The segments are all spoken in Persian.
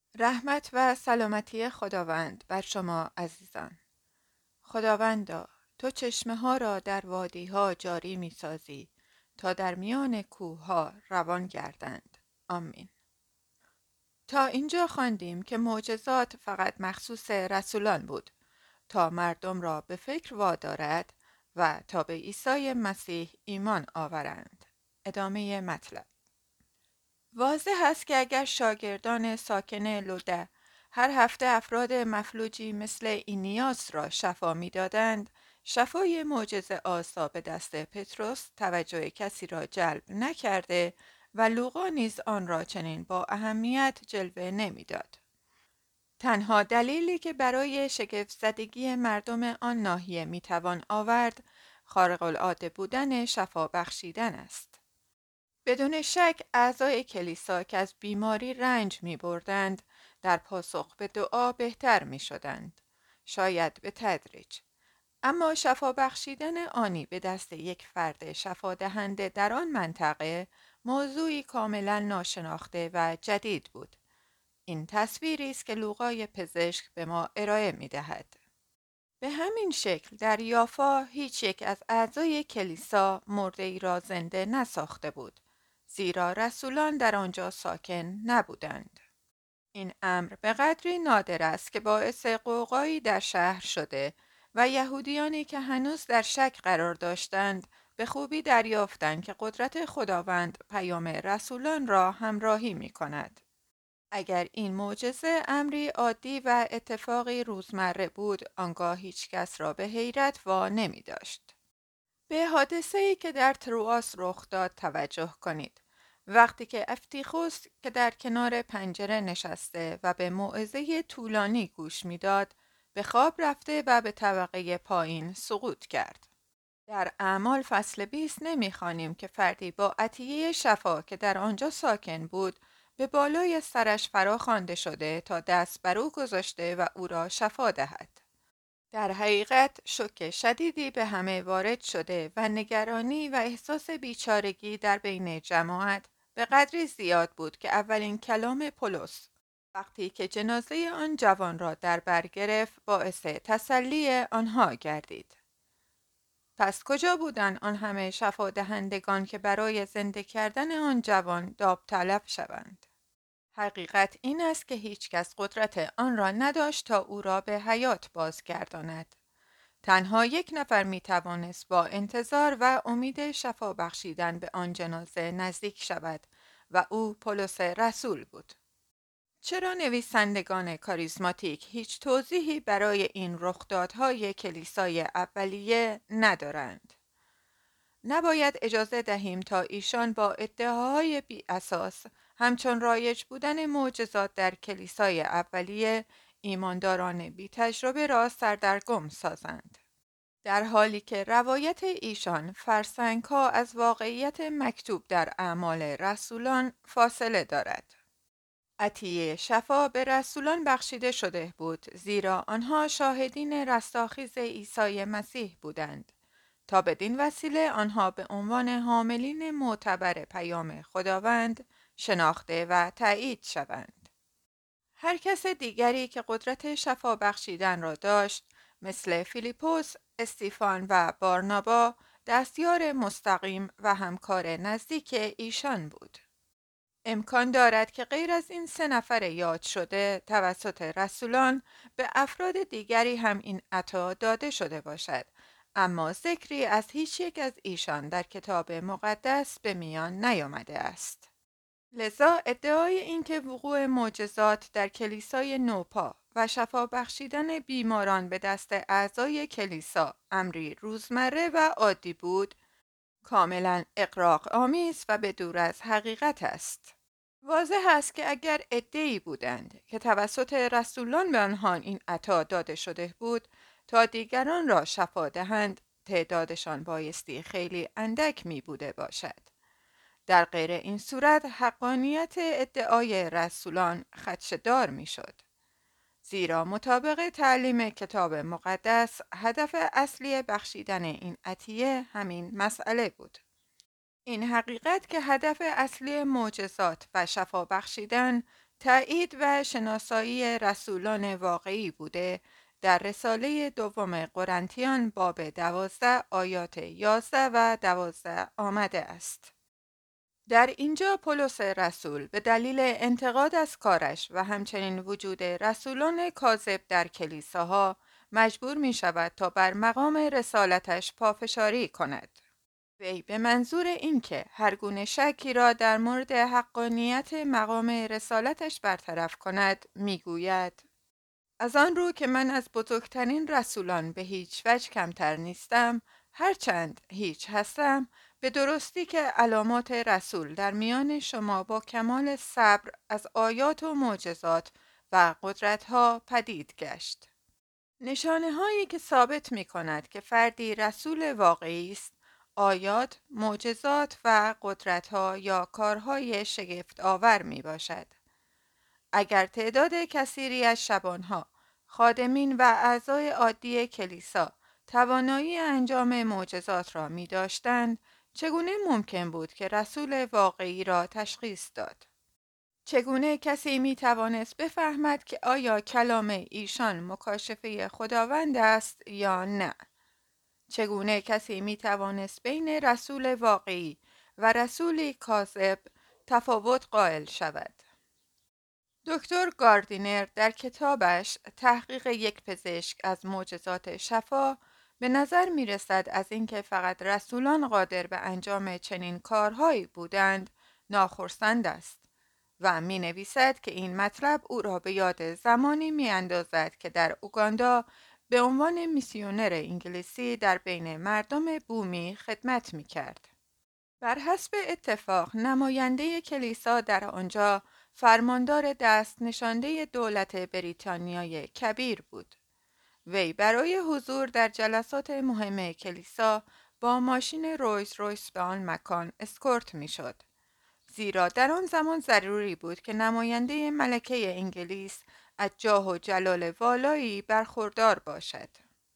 رحمت و سلامتی خداوند بر شما عزیزان. خداوندا، تو چشمه ها را در وادی ها جاری می سازی تا در میان کوه ها روان گردند. آمین. تا اینجا خواندیم که معجزات فقط مخصوص رسولان بود تا مردم را به فکر وادارد و تا به عیسی مسیح ایمان آورند. ادامه مطلب. واضح است که اگر شاگردان ساکن لوده هر هفته افراد مفلوجی مثل اینیاس را شفا می‌دادند، شفای معجزه آسا به دست پتروس توجه کسی را جلب نکرده و لوقا نیز آن را چنین با اهمیت جلوه نمی‌داد. تنها دلیلی که برای شگفت‌زدگی مردم آن ناحیه میتوان آورد، خارق‌العاده بودن شفا بخشیدن است. بدون شک اعضای کلیسا که از بیماری رنج می بردند در پاسخ به دعا بهتر می شدند. شاید به تدریج. اما شفا بخشیدن آنی به دست یک فرد شفا دهنده در آن منطقه موضوعی کاملا ناشناخته و جدید بود. این تصویری است که لوقای پزشک به ما ارائه می دهد. به همین شکل در یافا هیچ یک از اعضای کلیسا مرده‌ای را زنده نساخته بود، زیرا رسولان در آنجا ساکن نبودند. این امر به قدری نادر است که باعث غوغایی در شهر شده و یهودیانی که هنوز در شک قرار داشتند به خوبی دریافتند که قدرت خداوند پیام رسولان را همراهی می کند. اگر این معجزه امری عادی و اتفاقی روزمره بود، آنگاه هیچ کس را به حیرت وا نمی داشت. به حادثه‌ای که در ترواس رخ داد توجه کنید. وقتی که افتیخوس که در کنار پنجره نشسته و به موعظه طولانی گوش میداد، به خواب رفته و به طبقه پایین سقوط کرد. در اعمال فصل 20 نمی‌خوانیم که فردی با عطیه شفا که در آنجا ساکن بود به بالای سرش فرا خوانده شده تا دست بر او گذاشته و او را شفا دهد. در حقیقت شوک شدیدی به همه وارد شده و نگرانی و احساس بیچارگی در بین جماعت به قدری زیاد بود که اولین کلام پولس وقتی که جنازه آن جوان را در بر گرفت باعث تسلی آنها گردید. پس کجا بودند آن همه شفا دهندگان که برای زنده کردن آن جوان داوطلب شوند؟ حقیقت این است که هیچ کس قدرت آن را نداشت تا او را به حیات بازگرداند. تنها یک نفر می توانست با انتظار و امید شفا بخشیدن به آن جنازه نزدیک شود و او پولس رسول بود. چرا نویسندگان کاریزماتیک هیچ توضیحی برای این رخدادهای کلیسای اولیه ندارند؟ نباید اجازه دهیم تا ایشان با ادعاهای بی اساس همچون رایج بودن معجزات در کلیسای اولیه ایمانداران بی تجربه را سردرگم سازند. در حالی که روایت ایشان فرسنگ‌ها از واقعیت مکتوب در اعمال رسولان فاصله دارد. عطیه شفا به رسولان بخشیده شده بود، زیرا آنها شاهدین رستاخیز عیسی مسیح بودند تا بدین وسیله آنها به عنوان حاملین معتبر پیام خداوند شناخته و تایید شوند. هر کس دیگری که قدرت شفا بخشیدن را داشت، مثل فیلیپوس، استیفان و بارنابا، دستیار مستقیم و همکار نزدیک ایشان بود. امکان دارد که غیر از این 3 نفر یاد شده توسط رسولان به افراد دیگری هم این عطا داده شده باشد، اما ذکری از هیچ یک از ایشان در کتاب مقدس به میان نیامده است. لذا ادعای اینکه وقوع معجزات در کلیسای نوپا و شفا بخشیدن بیماران به دست اعضای کلیسا امری روزمره و عادی بود، کاملا اغراق آمیز و به دور از حقیقت است. واضح است که اگر عده‌ای بودند که توسط رسولان به آنها این عطا داده شده بود تا دیگران را شفا دهند، تعدادشان بایستی خیلی اندک می بوده باشد. در غیر این صورت حقانیت ادعای رسولان خدشه‌دار می شد. زیرا مطابق تعلیم کتاب مقدس هدف اصلی بخشیدن این عطیه همین مسئله بود. این حقیقت که هدف اصلی معجزات و شفا بخشیدن تایید و شناسایی رسولان واقعی بوده در رساله دوم قرنتیان باب 12 آیات 11 و 12 آمده است. در اینجا پولس رسول به دلیل انتقاد از کارش و همچنین وجود رسولان کاذب در کلیساها مجبور می شود تا بر مقام رسالتش پافشاری کند. وی به منظور اینکه هر گونه شکی را در مورد حقانیت مقام رسالتش برطرف کند میگوید: از آن رو که من از بزرگترین رسولان به هیچ وجه کمتر نیستم، هرچند هیچ هستم، به درستی که علامات رسول در میان شما با کمال صبر از آیات و معجزات و قدرتها پدید گشت. نشانه هایی که ثابت می کند که فردی رسول واقعی است، آیات، معجزات و قدرتها یا کارهای شگفت آور می باشد. اگر تعداد کثیری از شبانها، خادمین و اعضای عادی کلیسا توانایی انجام معجزات را می داشتند، چگونه ممکن بود که رسول واقعی را تشخیص داد؟ چگونه کسی می توانست بفهمد که آیا کلام ایشان مکاشفه خداوند است یا نه؟ چگونه کسی می توانست بین رسول واقعی و رسولی کاذب تفاوت قائل شود؟ دکتر گاردینر در کتابش تحقیق یک پزشک از معجزات شفا به نظر می رسد از اینکه فقط رسولان قادر به انجام چنین کارهایی بودند ناخرسند است و می نویسد که این مطلب او را به یاد زمانی می اندازد که در اوگاندا به عنوان میسیونر انگلیسی در بین مردم بومی خدمت می کرد. بر حسب اتفاق نماینده کلیسا در آنجا فرماندار دست نشانده دولت بریتانیای کبیر بود. وی برای حضور در جلسات مهم کلیسا با ماشین رویز رویس به آن مکان اسکورت می شد. زیرا در آن زمان ضروری بود که نماینده ملکه انگلیس از جاه و جلال والایی برخوردار باشد.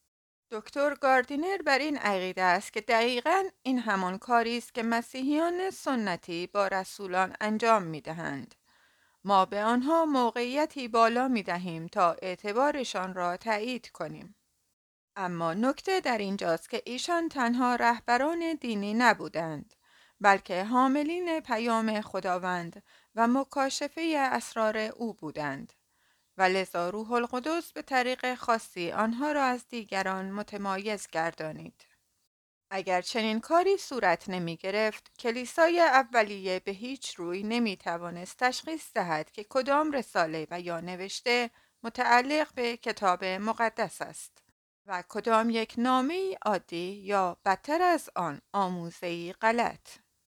دکتر گاردینر بر این عقیده است که دقیقاً این همان کاری است که مسیحیان سنتی با رسولان انجام می‌دهند. ما به آنها موقعیتی بالا می‌دهیم تا اعتبارشان را تایید کنیم. اما نکته در اینجاست که ایشان تنها رهبران دینی نبودند، بلکه حاملین پیام خداوند و مکاشفه اسرار او بودند. و لذا روح القدس به طریق خاصی آنها را از دیگران متمایز گردانید. اگر چنین کاری صورت نمی گرفت، کلیسای اولیه به هیچ روی نمی توانست تشخیص دهد که کدام رساله و یا نوشته متعلق به کتاب مقدس است و کدام یک نامه عادی یا بدتر از آن آموزه‌ای غلط.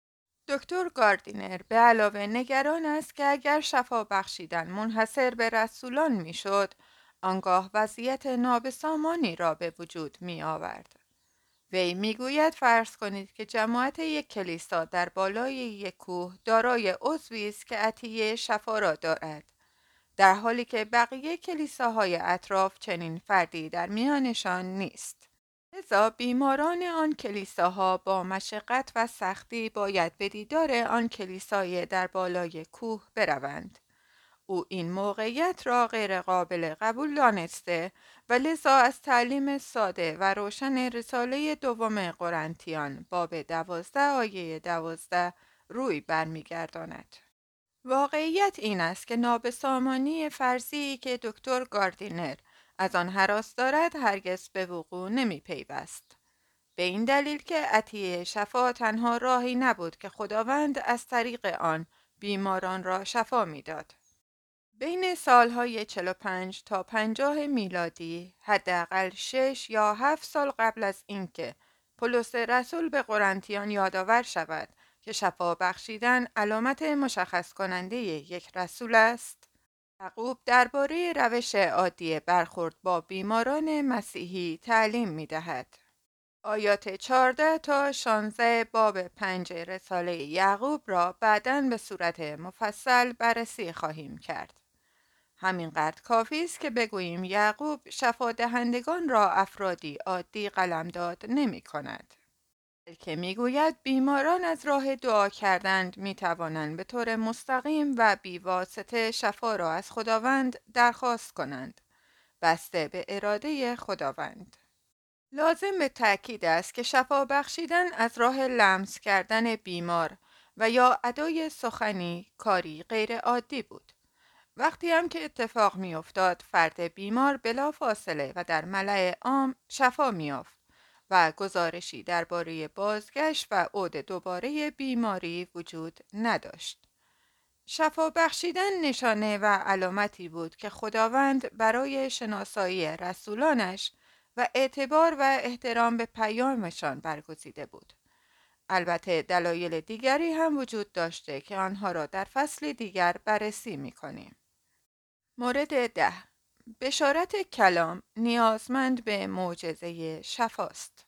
دکتر گاردینر به علاوه نگران است که اگر شفا بخشیدن منحصر به رسولان میشد، آنگاه وضعیت نابسامانی را به وجود می آورد. وی میگوید فرض کنید که جماعت یک کلیسا در بالای یک کوه دارای عضوی است که عطیه شفا را دارد، در حالی که بقیه کلیساهای اطراف چنین فردی در میانشان نیست. لذا بیماران آن کلیساها با مشقت و سختی باید به دیدار آن کلیسای در بالای کوه بروند. او این موقعیت را غیر قابل قبول دانسته و لذا از تعلیم ساده و روشن رساله دوم قرنتیان باب 12 آیه 12 روی برمیگرداند. واقعیت این است که نابسامانی فرضی که دکتر گاردینر از آن هراس دارد هرگز به وقوع نمی پیوست. به این دلیل که عطیه شفا تنها راهی نبود که خداوند از طریق آن بیماران را شفا میداد. بین سالهای 45 تا 50 میلادی، حداقل 6 یا 7 سال قبل از اینکه پولس رسول به قرنتیان یادآور شود که شفا بخشیدن علامت مشخص کننده یک رسول است، یعقوب درباره روش عادی برخورد با بیماران مسیحی تعلیم می دهد. آیات 14 تا 16 باب 5 رساله یعقوب را بعداً به صورت مفصل بررسی خواهیم کرد. همینقدر کافی است که بگوییم یعقوب شفا دهندگان را افرادی عادی قلمداد نمی کند. که میگوید بیماران از راه دعا کردند میتوانند به طور مستقیم و بیواسطه شفا را از خداوند درخواست کنند، بسته به اراده خداوند. لازم به تأکید است که شفا بخشیدن از راه لمس کردن بیمار و یا ادای سخنی کاری غیر عادی بود. وقتی هم که اتفاق می افتاد، فرد بیمار بلا فاصله و در ملأ عام شفا می یافت و گزارشی درباره بازگشت و عود دوباره بیماری وجود نداشت. شفا بخشیدن نشانه و علامتی بود که خداوند برای شناسایی رسولانش و اعتبار و احترام به پیامشان برگزیده بود. البته دلایل دیگری هم وجود داشته که آنها را در فصل دیگر بررسی می کنیم. مورد 10. بشارت کلام نیازمند به معجزه شفاست.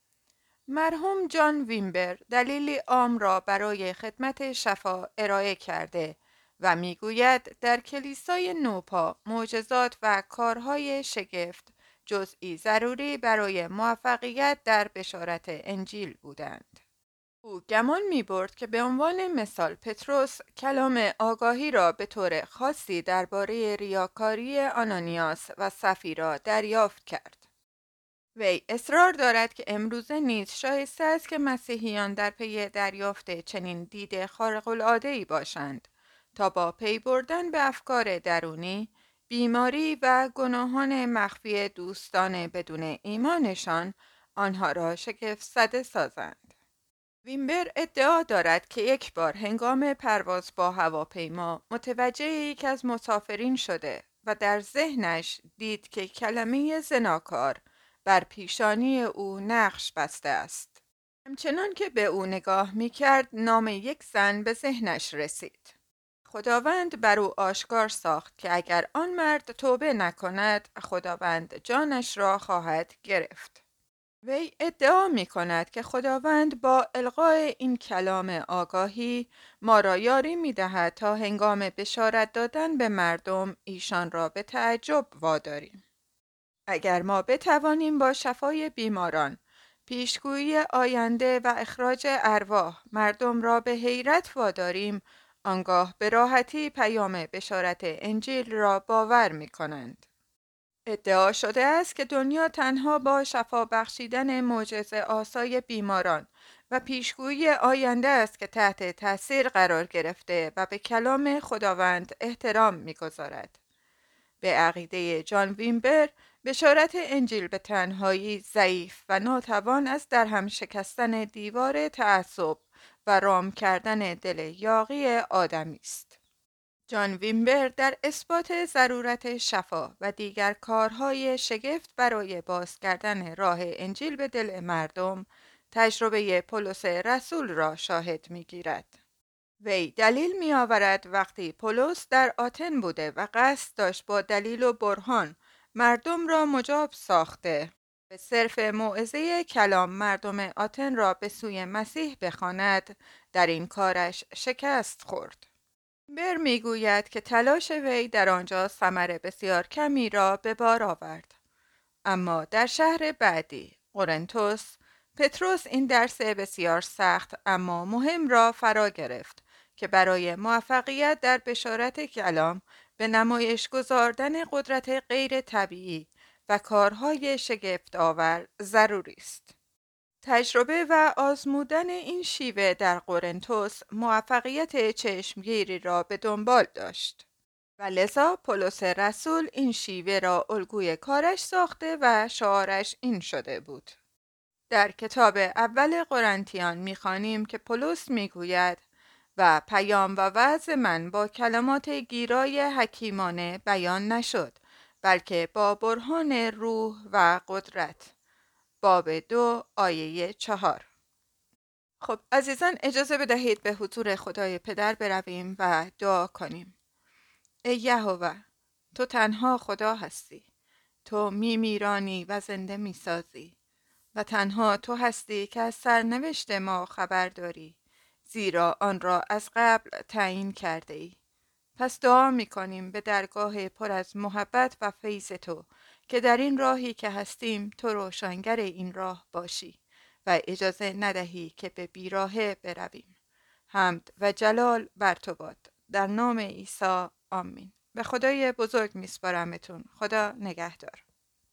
مرحوم جان ویمبر دلیلی عام را برای خدمت شفا ارائه کرده و میگوید در کلیسای نوپا معجزات و کارهای شگفت جزئی ضروری برای موفقیت در بشارت انجیل بودند. او گمان می برد که به عنوان مثال پتروس کلام آگاهی را به طور خاصی درباره ریاکاری آنانیاس و سفیرا دریافت کرد. وی اصرار دارد که امروزه نیز شایسته است که مسیحیان در پی دریافت چنین دید خارق‌العاده‌ای باشند تا با پی بردن به افکار درونی، بیماری و گناهان مخفی دوستان بدون ایمانشان آنها را شگفت زده سازند. ویمبر ادعا دارد که یک بار هنگام پرواز با هواپیما متوجه یکی از مسافرین شده و در ذهنش دید که کلمه زناکار بر پیشانی او نقش بسته است. همچنان که به او نگاه می کرد نام یک زن به ذهنش رسید. خداوند بر او آشکار ساخت که اگر آن مرد توبه نکند خداوند جانش را خواهد گرفت. وی ادعا می کند که خداوند با القای این کلام آگاهی ما را یاری می دهد تا هنگام بشارت دادن به مردم ایشان را به تعجب واداریم. اگر ما بتوانیم با شفای بیماران، پیشگویی آینده و اخراج ارواح مردم را به حیرت واداریم، آنگاه به راحتی پیام بشارت انجیل را باور می کنند. ادعا شده است که دنیا تنها با شفا بخشیدن معجزه آسای بیماران و پیشگویی آینده است که تحت تأثیر قرار گرفته و به کلام خداوند احترام می‌گذارد. به عقیده جان ویمبر، بشارت انجیل به تنهایی ضعیف و ناتوان از درهم شکستن دیوار تعصب و رام کردن دل یاغی آدمی است. جان ویمبر در اثبات ضرورت شفا و دیگر کارهای شگفت برای باز کردن راه انجیل به دل مردم، تجربه پولس رسول را شاهد می‌گیرد. وی دلیل می‌آورد وقتی پولس در آتن بوده و قصد داشت با دلیل و برهان مردم را مجاب ساخته به صرف موعظه کلام مردم آتن را به سوی مسیح بخواند، در این کارش شکست خورد. بر میگوید که تلاش وی در آنجا ثمر بسیار کمی را به بار آورد. اما در شهر بعدی، قرنتس، پتروس این درس بسیار سخت اما مهم را فرا گرفت که برای موفقیت در بشارت کلام به نمایش گذاردن قدرت غیر طبیعی و کارهای شگفت آور ضروری است. تجربه و آزمودن این شیوه در قرنتس موفقیت چشمگیری را به دنبال داشت و لذا پولس رسول این شیوه را الگوی کارش ساخته و شعارش این شده بود. در کتاب اول قرنتیان می‌خوانیم که پولس میگوید و پیام و وعظ من با کلمات گیرای حکیمانه بیان نشد، بلکه با برهان روح و قدرت. باب 2 آیه 4. خب عزیزان، اجازه بدهید به حضور خدای پدر برویم و دعا کنیم. ای یهوه، تو تنها خدا هستی. تو میرانی و زنده میسازی و تنها تو هستی که از سرنوشت ما خبر داری، زیرا آن را از قبل تعیین کرده ای. پس دعا میکنیم به درگاه پر از محبت و فیض تو که در این راهی که هستیم تو روشنگر این راه باشی و اجازه ندهی که به بیراهه برویم. حمد و جلال بر تو باد. در نام عیسی آمین. به خدای بزرگ میسپارمتون. خدا نگهدار.